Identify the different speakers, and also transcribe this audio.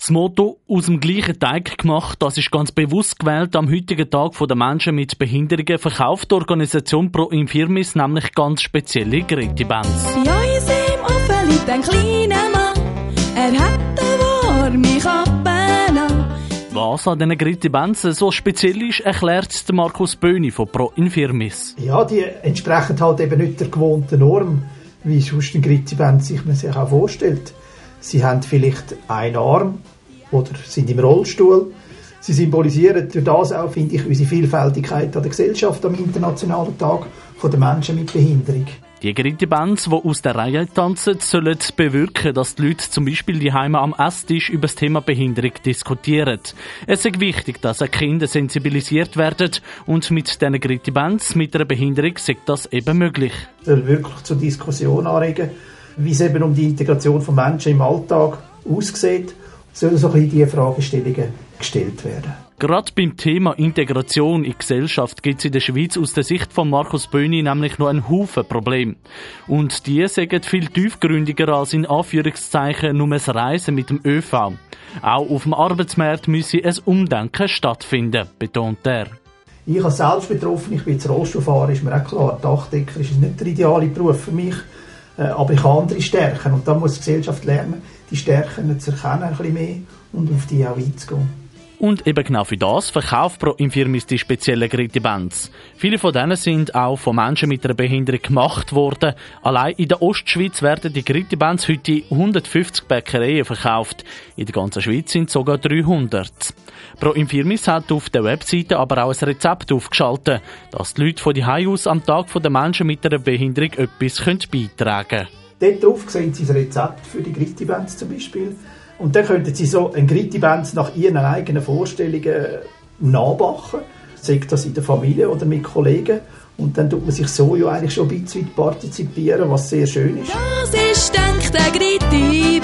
Speaker 1: Das Motto «Aus dem gleichen Teig gemacht», das ist ganz bewusst gewählt am heutigen Tag der Menschen mit Behinderungen, verkauft die Organisation Pro Infirmis nämlich ganz spezielle Gerätebands.
Speaker 2: Bei uns im Ofen liegt ein kleiner Mann, er hat eine warme Kappe an.
Speaker 1: Was an diesen Gerätebands so speziell ist, erklärt Markus Böhni von Pro Infirmis.
Speaker 3: Ja, die entsprechen halt eben nicht der gewohnten Norm, wie sonst ein Geräteband sich auch vorstellt. Sie haben vielleicht einen Arm oder sind im Rollstuhl. Sie symbolisieren durch das auch, finde ich, unsere Vielfältigkeit an der Gesellschaft am Internationalen Tag der Menschen mit Behinderung.
Speaker 1: Die Gerätebands, die aus der Reihe tanzen, sollen bewirken, dass die Leute zum Beispiel die Heime am Esstisch über das Thema Behinderung diskutieren. Es ist wichtig, dass auch Kinder sensibilisiert werden und mit diesen Gerätebands mit einer Behinderung ist das eben möglich.
Speaker 3: Es soll wirklich zur Diskussion anregen, wie es eben um die Integration von Menschen im Alltag aussieht, sollen so ein bisschen diese Fragestellungen gestellt werden.
Speaker 1: Gerade beim Thema Integration in die Gesellschaft gibt es in der Schweiz aus der Sicht von Markus Böhni nämlich noch einen Haufen Probleme. Und die sind viel tiefgründiger als in Anführungszeichen nur das Reisen mit dem ÖV. Auch auf dem Arbeitsmarkt müsse ein Umdenken stattfinden, betont er.
Speaker 3: Ich als selbst betroffen, ich bin jetzt Rollstuhlfahrer, ist mir auch klar, Dachdecker ist nicht der ideale Beruf für mich. Aber ich habe andere Stärken und da muss die Gesellschaft lernen, die Stärken zu erkennen, ein bisschen mehr und auf die auch einzugehen.
Speaker 1: Und eben genau für das verkauft Pro Infirmis die speziellen Gerätebands. Viele von denen sind auch von Menschen mit einer Behinderung gemacht worden. Allein in der Ostschweiz werden die Gerätebands heute in 150 Bäckereien verkauft. In der ganzen Schweiz sind es sogar 300. Pro Infirmis hat auf der Webseite aber auch ein Rezept aufgeschaltet, dass die Leute von die Hause aus am Tag der Menschen mit einer Behinderung etwas beitragen können.
Speaker 3: Dort drauf sehen Sie das Rezept für die Gerätebands zum Beispiel. Und dann könnten Sie so ein Geräteband nach Ihren eigenen Vorstellungen nachbauen. Sei das in der Familie oder mit Kollegen. Und dann tut man sich so ja eigentlich schon ein bisschen partizipieren, was sehr schön ist.
Speaker 2: Das ist, denkt der Gritti.